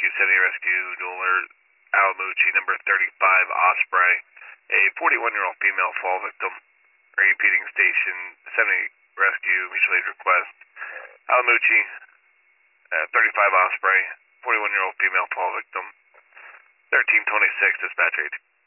70 rescue dual alert Alamucci, number 35 Osprey, a 41-year-old female fall victim. Repeating station 70 rescue, mutual aid request. Alamucci, 35 Osprey, 41-year-old female fall victim. 1326 dispatch 8.